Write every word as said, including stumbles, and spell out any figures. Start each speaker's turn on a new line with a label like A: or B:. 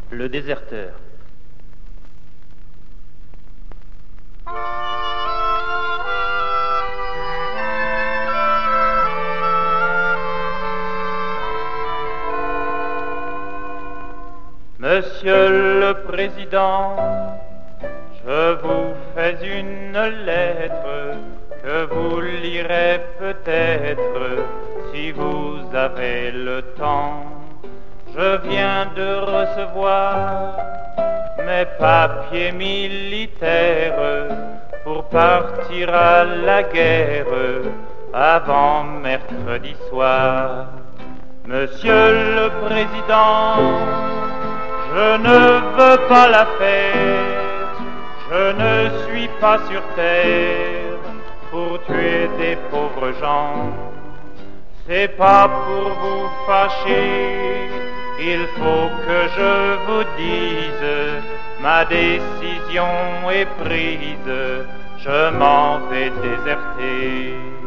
A: Le déserteur. Monsieur le Président, je vous fais une lettre que vous lirez peut-être si vous avez le temps. Je viens de recevoir mes papiers militaires pour partir à la guerre avant mercredi soir. Monsieur le Président, je ne veux pas la faire, je ne suis pas sur terre pour tuer des pauvres gens. C'est pas pour vous fâcher, il faut que je vous dise, ma décision est prise, je m'en vais déserter.